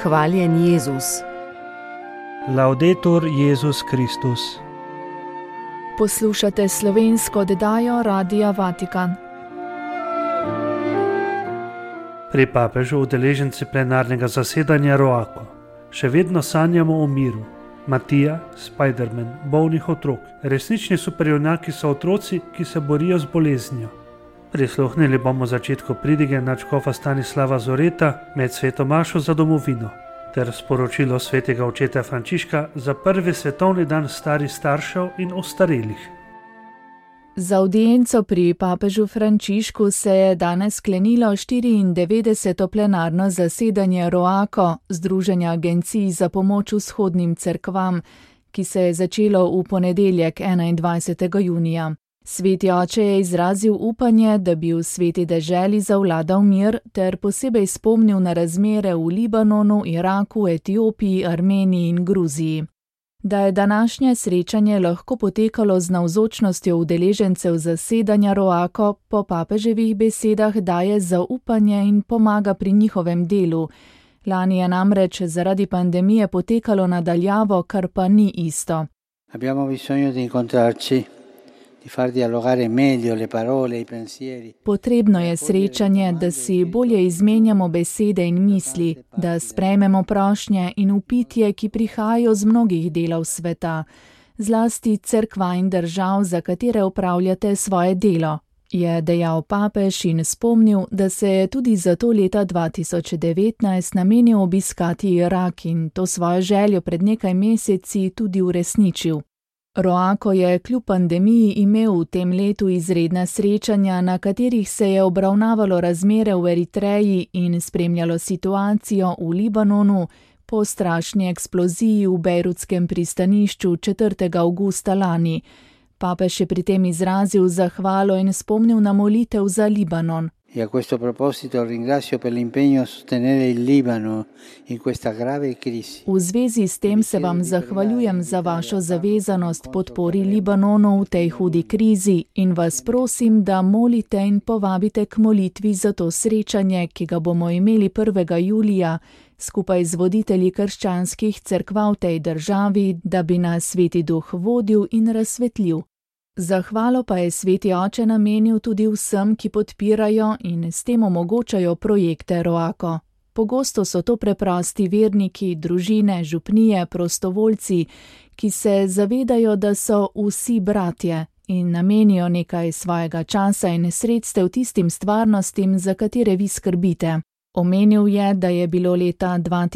Hvaljen Jezus. Laudetur Jezus Kristus. Poslušate slovensko oddajo Radia Vatikan. Pri papežu udeleženci plenarnega zasedanja Roako. Še vedno sanjamo o miru. Matija, Spiderman, bolnih otrok. Resnični superjunaki so otroci, ki se borijo z boleznijo. Prisluhnili bomo začetku pridige nadškofa Stanislava Zoreta med sveto mašo za domovino ter sporočilo svetega očeta Frančiška za prvi svetovni dan starih staršev in ostarelih. Za avdienco pri papežu Frančišku se je danes sklenilo 94. plenarno zasedanje Roako, Združenja agencij za pomoč vzhodnim cerkvam, ki se je začelo v ponedeljek 21. junija. Sveti oče je izrazil upanje, da bi v sveti deželi zavladal mir, ter posebej spomnil na razmere v Libanonu, Iraku, Etiopiji, Armeniji in Gruziji. Da je današnje srečanje lahko potekalo z navzočnostjo udeležencev zasedanja Roako, po papeževih besedah daje zaupanje in pomaga pri njihovem delu. Lani je namreč zaradi pandemije potekalo na daljavo, kar pa ni isto. Abbiamo bisogno di incontrarci. Far dialogare meglio le parole, i pensieri. Potrebno je srečanje, da si bolje izmenjamo besede in misli, da sprejmemo prošnje in vpitje, ki prihajajo z mnogih delov sveta, zlasti cerkva in držav, za katere upravljate svoje delo, je dejal papež in spomnil, da se je tudi zato leta 2019 namenil obiskati Irak in to svojo željo pred nekaj meseci tudi uresničil. Roako je kljub pandemiji imel v tem letu izredna srečanja, na katerih se je obravnavalo razmere v Eritreji in spremljalo situacijo v Libanonu po strašni eksploziji v bejrutskem pristanišču 4. avgusta lani. Papež je pri tem izrazil zahvalo in spomnil na molitev za Libanon. E a questo proposito ringrazio per l'impegno a sostenere il Libano in questa grave crisi. V zvezi s tem se vam zahvaljujem za vašo zavezanost podpori Libanonu v tej hudi krizi in vas prosim, da molite in povabite k molitvi za to srečanje, ki ga bomo imeli 1. julija skupaj z voditelji krščanskih cerkva v tej državi, da bi nas Sveti Duh vodil in razsvetlil. Zahvalo pa je sveti oče namenil tudi vsem, ki podpirajo in s tem omogočajo projekte Roako. Pogosto so to preprosti verniki, družine, župnije, prostovoljci, ki se zavedajo, da so vsi bratje in namenijo nekaj svojega časa in sredstev tistim stvarnostim, za katere vi skrbite. Omenil je, da je bilo leta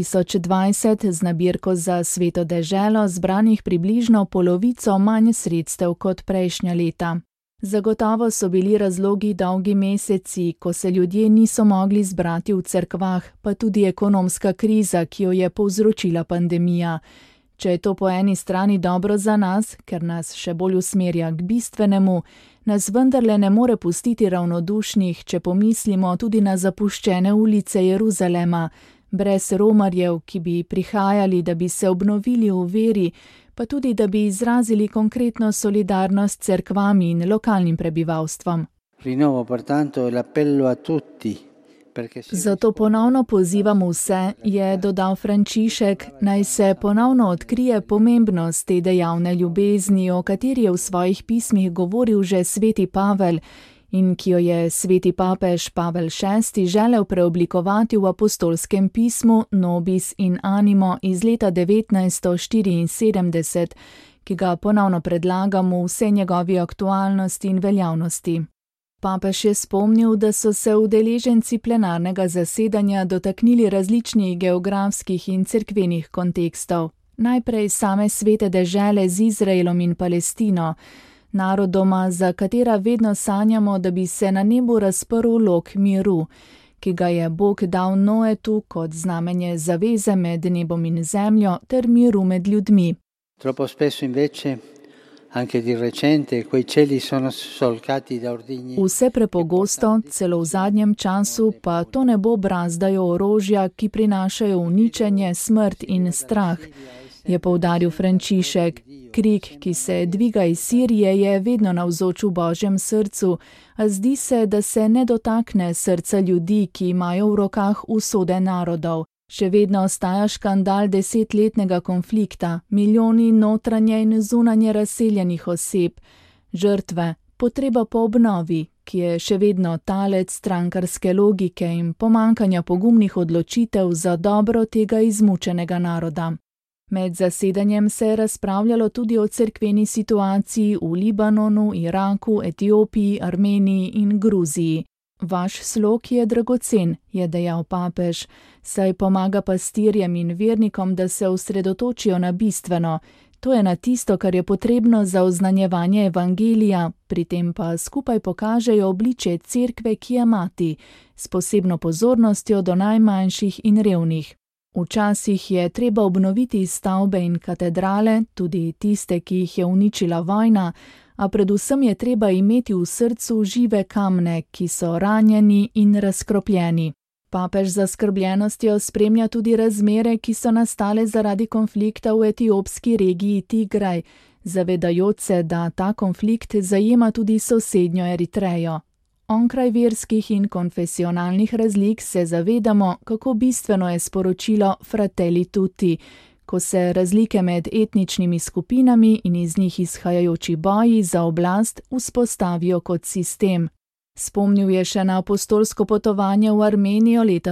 2020 z nabirko za sveto deželo zbranih približno polovico manj sredstev kot prejšnja leta. Zagotovo so bili razlogi dolgi meseci, ko se ljudje niso mogli zbrati v cerkvah, pa tudi ekonomska kriza, ki jo je povzročila pandemija. Če je to po eni strani dobro za nas, ker nas še bolj usmerja k bistvenemu, nas vendarle ne more pustiti ravnodušnih, če pomislimo tudi na zapuščene ulice Jeruzalema, brez romarjev, ki bi prihajali, da bi se obnovili v veri, pa tudi da bi izrazili konkretno solidarnost cerkvami in lokalnim prebivalstvom. Rinnovo pertanto l'appello a tutti. Zato ponovno pozivam vse, je dodal Frančišek, naj se ponovno odkrije pomembnost te dejavne ljubezni, o kateri je v svojih pismih govoril že sveti Pavel in ki jo je sveti papež Pavel VI želel preoblikovati v apostolskem pismu Nobis in Animo iz leta 1974, ki ga ponovno predlagamo v vsej njegovi aktualnosti in veljavnosti. Papež je spomnil, da so se udeleženci plenarnega zasedanja dotaknili različnih geografskih in cerkvenih kontekstov. Najprej same svete dežele z Izraelom in Palestino, narodoma, za katera vedno sanjamo, da bi se na nebu razprl lok miru, ki ga je Bog dal Noetu kot znamenje zaveze med nebom in zemljo ter miru med ljudmi. Troppo spesso invece anche di recente quei cieli sono solcati da ordigni. Vse prepogosto, celo v zadnjem času, pa to nebo brazdajo orožja, ki prinašajo uničenje, smrt in strah, je poudaril Frančišek. Krik, ki se dviga iz Sirije, je vedno navzoč v Božjem srcu, a zdi se, da se ne dotakne srca ljudi, ki imajo v rokah usode narodov. Še vedno ostaja škandal 10-letnega konflikta, milijoni notranje in zunanje razseljenih oseb, žrtve, potreba po obnovi, ki je še vedno talec strankarske logike in pomankanja pogumnih odločitev za dobro tega izmučenega naroda. Med zasedanjem se je razpravljalo tudi o cerkveni situaciji v Libanonu, Iraku, Etiopiji, Armeniji in Gruziji. Vaš slog je dragocen, je dejal papež, saj pomaga pastirjem in vernikom, da se osredotočijo na bistveno, to je na tisto, kar je potrebno za oznanjevanje evangelija, pri tem pa skupaj pokažejo obličje cerkve, ki je mati, s posebno pozornostjo do najmanjših in revnih. Včasih je treba obnoviti stavbe in katedrale, tudi tiste, ki jih je uničila vojna, a predvsem je treba imeti v srcu žive kamne, ki so ranjeni in razkropljeni. Papež z zaskrbljenostjo spremlja tudi razmere, ki so nastale zaradi konflikta v etiopski regiji Tigraj, zavedajoč se, da ta konflikt zajema tudi sosednjo Eritrejo. Onkraj verskih in konfesionalnih razlik se zavedamo, kako bistveno je sporočilo Fratelli Tutti, ko se razlike med etničnimi skupinami in iz njih izhajajoči boji za oblast vzpostavijo kot sistem. Spomnil je še na apostolsko potovanje v Armenijo leta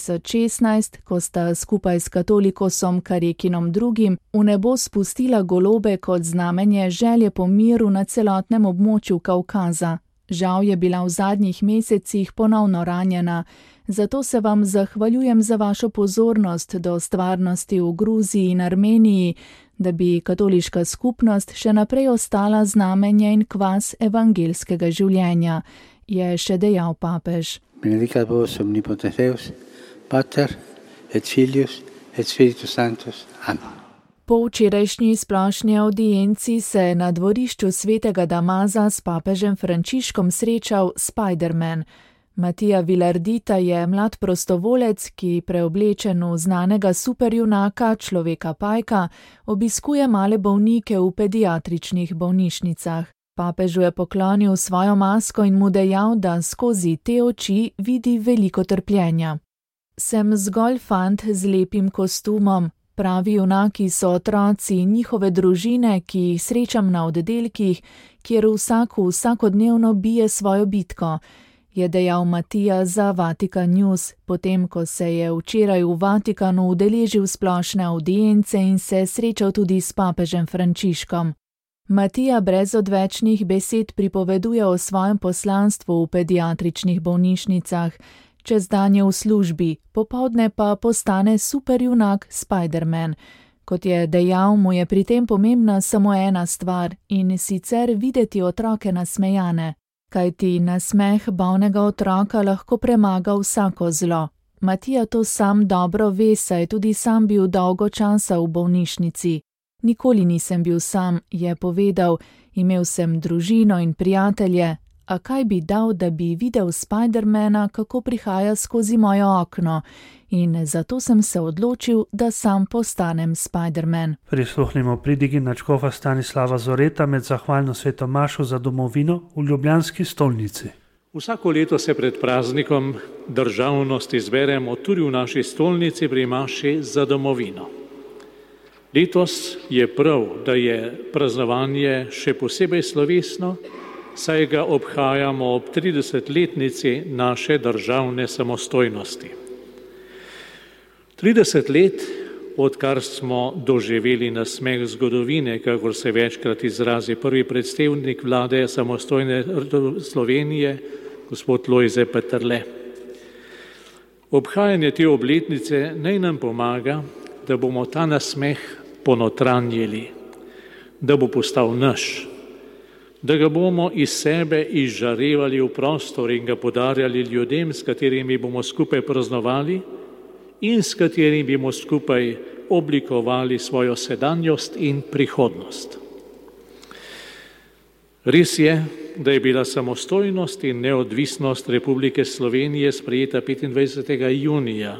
2016, ko sta skupaj s katolikosom Karekinom II. V nebo spustila golobe kot znamenje želje po miru na celotnem območju Kavkaza. Žal je bila v zadnjih mesecih ponovno ranjena, zato se vam zahvaljujem za vašo pozornost do stvarnosti v Gruziji in Armeniji, da bi katoliška skupnost še naprej ostala znamenje in kvas evangelskega življenja, je še dejal papež. Benedicat vos omnipotens Deus, Pater et Filius et Spiritus Sanctus. Amen. Po včerajšnji splošni audienci se je na dvorišču svetega Damaza s papežem Frančiškom srečal Spiderman. Matija Vilardita je mlad prostovolec, ki preoblečen v znanega superjunaka, človeka pajka, obiskuje male bolnike v pediatričnih bolnišnicah. Papežu je poklonil svojo masko in mu dejal, da skozi te oči vidi veliko trpljenja. Sem zgolj fant z lepim kostumom. Pravi junaki so otroci in njihove družine, ki jih srečam na oddelkih, kjer vsak vsakodnevno bije svojo bitko, je dejal Matija za Vatikan News, potem ko se je včeraj v Vatikanu udeležil splošne audience in se srečal tudi s papežem Frančiškom. Matija brez odvečnih besed pripoveduje o svojem poslanstvu v pediatričnih bolnišnicah, čez dan je v službi, popoldne pa postane superjunak Spiderman. Kot je dejal, mu je pri tem pomembna samo ena stvar, in sicer videti otroke nasmejane, kajti nasmeh bolnega otroka lahko premaga vsako zlo. Matija to sam dobro ve, saj tudi sam bil dolgo časa v bolnišnici. Nikoli nisem bil sam, je povedal, imel sem družino in prijatelje, a kaj bi dal, da bi videl Spidermana, kako prihaja skozi moje okno, in zato sem se odločil, da sam postanem Spiderman. Prisluhnimo pridigi nadškofa Stanislava Zoreta med zahvalno sveto mašo za domovino v ljubljanski stolnici. Vsako leto se pred praznikom državnosti zberemo tudi v naši stolnici pri maši za domovino. Letos je prav, da je praznovanje še posebej slovesno, saj ga obhajamo ob 30-letnici naše državne samostojnosti. 30 let, odkar smo doživeli nasmeh zgodovine, kakor se večkrat izrazi prvi predstavnik vlade samostojne Slovenije, gospod Lojze Peterle. Obhajanje te obletnice naj nam pomaga, da bomo ta nasmeh ponotranjili, da bo postal naš, da ga bomo iz sebe izžarevali v prostor in ga podarjali ljudem, s katerimi bomo skupaj praznovali in s katerimi bomo skupaj oblikovali svojo sedanjost in prihodnost. Res je, da je bila samostojnost in neodvisnost Republike Slovenije sprejeta 25. junija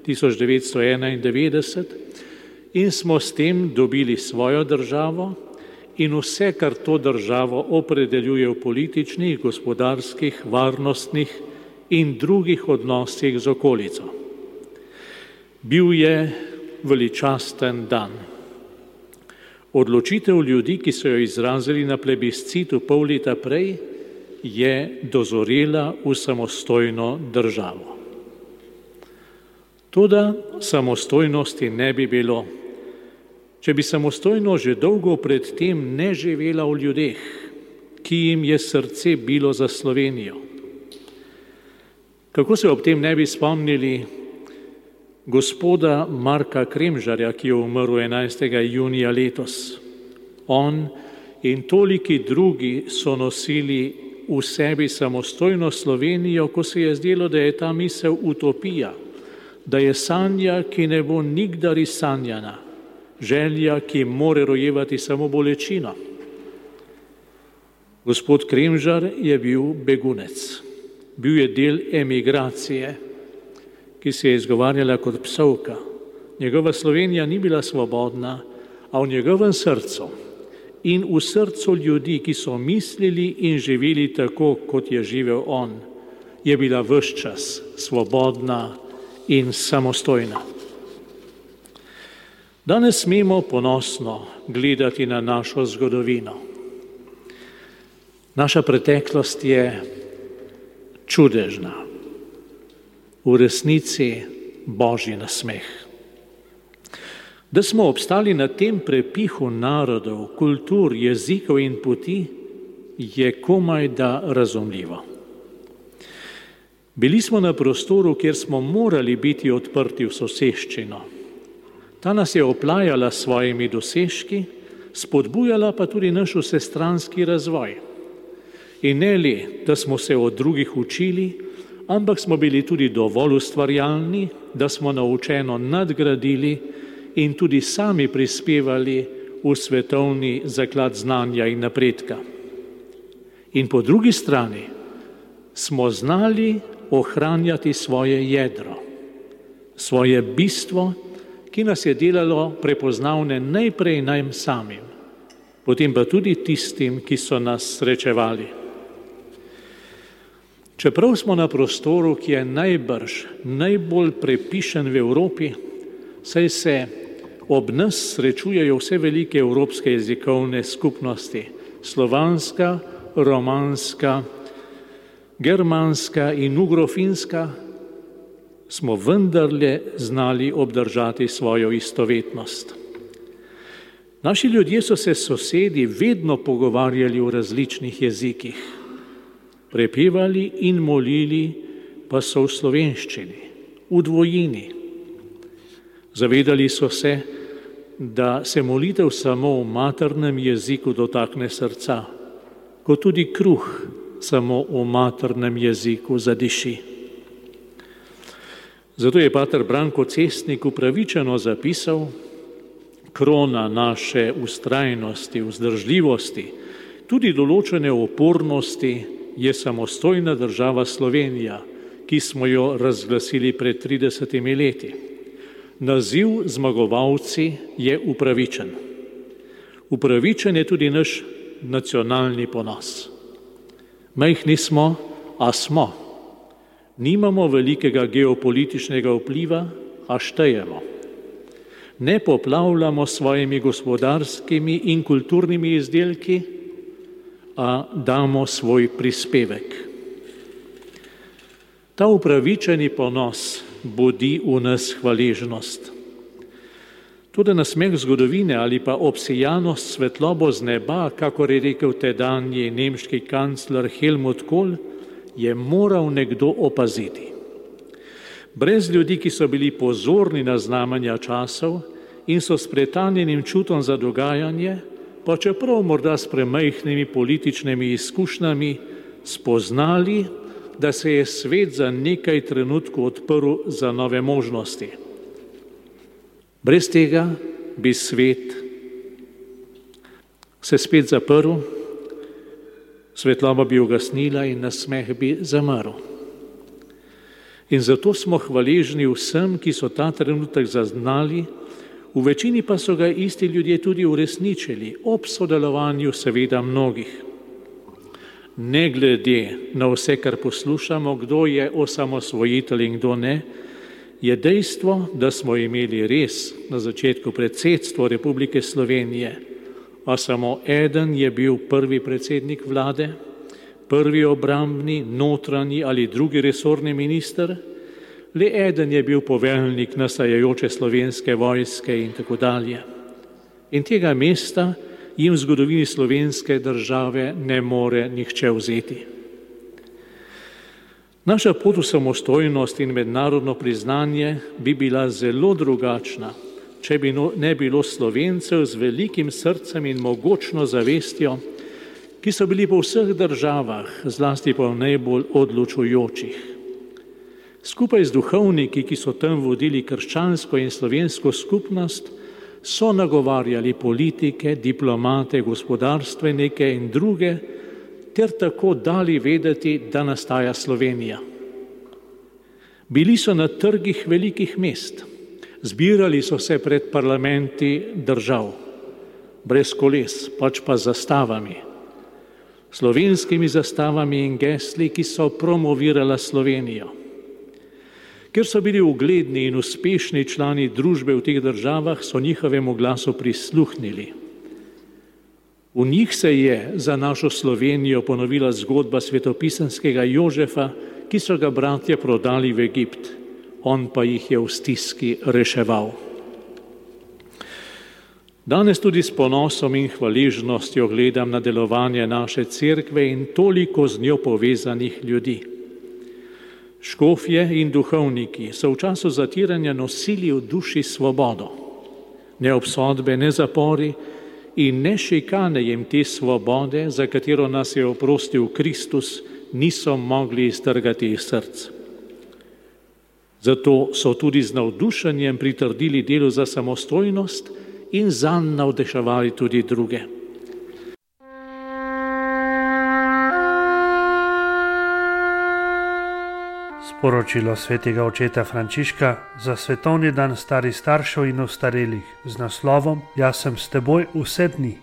1991 in smo s tem dobili svojo državo in vse, kar to državo opredeljuje v političnih, gospodarskih, varnostnih in drugih odnosih z okolico. Bil je veličasten dan. Odločitev ljudi, ki so jo izrazili na plebiscitu pol leta prej, je dozorela v samostojno državo. Toda samostojnosti ne bi bilo, če bi samostojno že dolgo predtem ne živela v ljudeh, ki jim je srce bilo za Slovenijo. Kako se ob tem ne bi spomnili gospoda Marka Kremžarja, ki je umrl 11. junija letos. On in toliki drugi so nosili v sebi samostojno Slovenijo, ko se je zdelo, da je ta misel utopija, da je sanja, ki ne bo nikdar izsanjana, želja, ki more rojevati samo bolečino. Gospod Kremžar je bil begunec, bil je del emigracije, ki se je izgovarjala kot psovka. Njegova Slovenija ni bila svobodna, a v njegovem srcu in v srcu ljudi, ki so mislili in živeli tako, kot je živel on, je bila ves čas svobodna in samostojna. Danes smemo ponosno gledati na našo zgodovino. Naša preteklost je čudežna, v resnici božji nasmeh. Da smo obstali na tem prepihu narodov, kultur, jezikov in poti, je komaj da razumljivo. Bili smo na prostoru, kjer smo morali biti odprti v soseščino. Ta nas je oplajala s svojimi dosežki, spodbujala pa tudi naš vsestranski razvoj. In ne le, da smo se od drugih učili, ampak smo bili tudi dovolj ustvarjalni, da smo naučeno nadgradili in tudi sami prispevali v svetovni zaklad znanja in napredka. In po drugi strani smo znali ohranjati svoje jedro, svoje bistvo, ki nas je delalo prepoznavne najprej nam samim, potem pa tudi tistim, ki so nas srečevali. Čeprav smo na prostoru, ki je najbolj prepišen v Evropi, saj se ob nas srečujejo vse velike evropske jezikovne skupnosti, slovanska, romanska, germanska in ugrofinska, smo vendarle znali obdržati svojo istovetnost. Naši ljudje so se s sosedi vedno pogovarjali v različnih jezikih. Prepevali in molili pa so v slovenščini, v dvojini. Zavedali so se, da se molitev samo v maternem jeziku dotakne srca, kot tudi kruh samo v maternem jeziku zadiši. Zato je pater Branko Cestnik upravičeno zapisal: krona naše vztrajnosti, vzdržljivosti, tudi določene opornosti je samostojna država Slovenija, ki smo jo razglasili pred 30 leti. Naziv zmagovalci je upravičen. Upravičen je tudi naš nacionalni ponos. Majhni smo, a smo. Nimamo velikega geopolitičnega vpliva, a štejemo. Ne poplavljamo svojimi gospodarskimi in kulturnimi izdelki, a damo svoj prispevek. Ta upravičeni ponos budi v nas hvaležnost. Tudi nasmeh zgodovine ali pa obsijanost svetlobo z neba, kakor je rekel tedanji nemški kancler Helmut Kohl, je moral nekdo opaziti. Brez ljudi, ki so bili pozorni na znamenja časov in so s pretanjenim čutom za dogajanje, pa čeprav morda s premajhnimi političnimi izkušnjami, spoznali, da se je svet za nekaj trenutkov odprl za nove možnosti. Brez tega bi svet se spet zaprl, svetloba bi ugasnila in nasmeh bi zamrl. In zato smo hvaležni vsem, ki so ta trenutek zaznali, v večini pa so ga isti ljudje tudi uresničili, ob sodelovanju seveda mnogih. Ne glede na vse, kar poslušamo, kdo je osamosvojitelj in kdo ne, je dejstvo, da smo imeli res na začetku predsedstvo Republike Slovenije, a samo eden je bil prvi predsednik vlade, prvi obrambni, notranji ali drugi resorni minister, le eden je bil poveljnik nastajajoče slovenske vojske in tako dalje. In tega mesta jim v zgodovini slovenske države ne more nihče vzeti. Naša pot v samostojnost in mednarodno priznanje bi bila zelo drugačna, če bi ne bilo Slovencev z velikim srcem in mogočno zavestjo, ki so bili po vseh državah, zlasti pa v najbolj odločujočih. Skupaj z duhovniki, ki so tam vodili krščansko in slovensko skupnost, so nagovarjali politike, diplomate, gospodarstvenike in druge, ter tako dali vedeti, da nastaja Slovenija. Bili so na trgih velikih mest, zbirali so se pred parlamenti držav, brez koles, pač pa z zastavami, slovenskimi zastavami in gesli, ki so promovirala Slovenijo. Ker so bili ugledni in uspešni člani družbe v teh državah, so njihovemu glasu prisluhnili. V njih se je za našo Slovenijo ponovila zgodba svetopisanskega Jožefa, ki so ga bratje prodali v Egipt, on pa jih je v stiski reševal. Danes tudi s ponosom in hvaležnostjo gledam na delovanje naše cerkve in toliko z njo povezanih ljudi. Škofje in duhovniki so v času zatiranja nosili v duši svobodo. Ne obsodbe, ne zapori in ne šikane jim te svobode, za katero nas je oprostil Kristus, niso mogli iztrgati iz src. Zato so tudi z navdušenjem pritrdili delu za samostojnost in zanj navdeševali tudi druge. Sporočilo svetega očeta Frančiška za svetovni dan starih staršev in ostarelih z naslovom Jaz sem s teboj vse dni.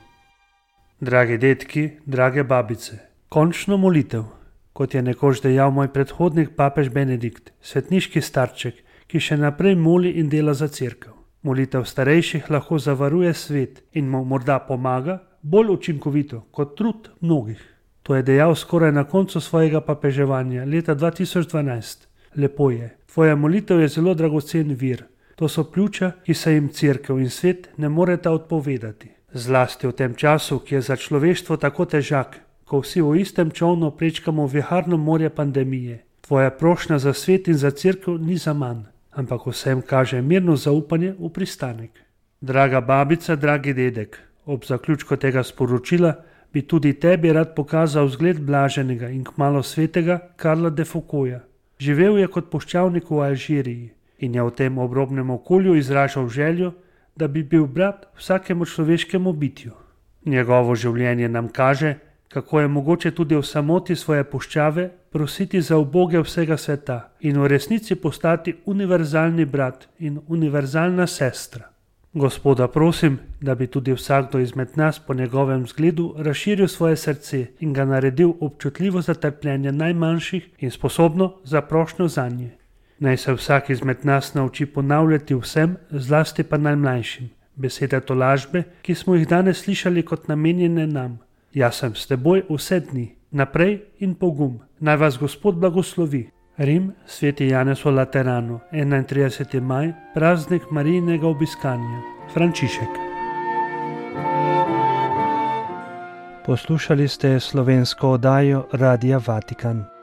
Dragi dedki, drage babice, končno molitev, kot je nekoč dejal moj predhodnik papež Benedikt, svetniški starček, ki še naprej moli in dela za cerkev. Molitev starejših lahko zavaruje svet in mu morda pomaga bolj učinkovito kot trud mnogih. To je dejal skoraj na koncu svojega papeževanja leta 2012. Lepo je, tvoja molitev je zelo dragocen vir. To so pljuča, ki se jim cerkev in svet ne moreta odpovedati. Zlasti v tem času, ki je za človeštvo tako težak, ko vsi v istem čolnu prečkamo viharno morje pandemije. Tvoja prošnja za svet in za cerkev ni zaman, ampak vsem kaže mirno zaupanje v pristanek. Draga babica, dragi dedek, ob zaključku tega sporočila bi tudi tebi rad pokazal zgled blaženega in kmalu svetega Karla de Foucaulta. Živel je kot puščavnik v Alžiriji in je v tem obrobnem okolju izražal željo, da bi bil brat vsakemu človeškemu bitju. Njegovo življenje nam kaže, kako je mogoče tudi v samoti svoje puščave prositi za uboge vsega sveta in v resnici postati univerzalni brat in univerzalna sestra. Gospoda prosim, da bi tudi vsakdo izmed nas po njegovem zgledu razširil svoje srce in ga naredil občutljivo za trpljenje najmanjših in sposobno za prošnjo zanje. Naj se vsak izmed nas nauči ponavljati vsem, zlasti pa najmlajšim, besede tolažbe, ki smo jih danes slišali kot namenjene nam. Jaz sem s teboj vse dni, naprej in pogum. Naj vas Gospod blagoslovi. Rim, Sveti Janez v Lateranu, 31. maj, praznik Marijinega obiskanja. Frančišek. Poslušali ste slovensko oddajo Radia Vatikan.